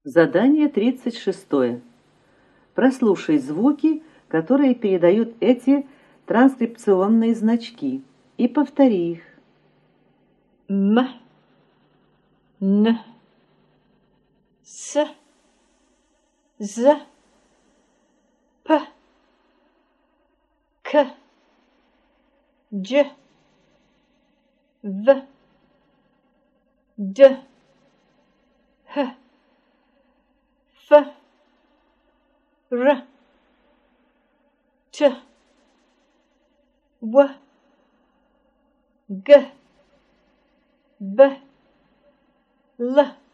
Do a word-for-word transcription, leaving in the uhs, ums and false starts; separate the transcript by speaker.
Speaker 1: Задание тридцать шестое. Прослушай звуки, которые передают эти транскрипционные значки, и повтори их.
Speaker 2: М, Н, С, З, П, К, Дж, В, Д, Х, Ф, Р, Т, В, Г, Б, Л,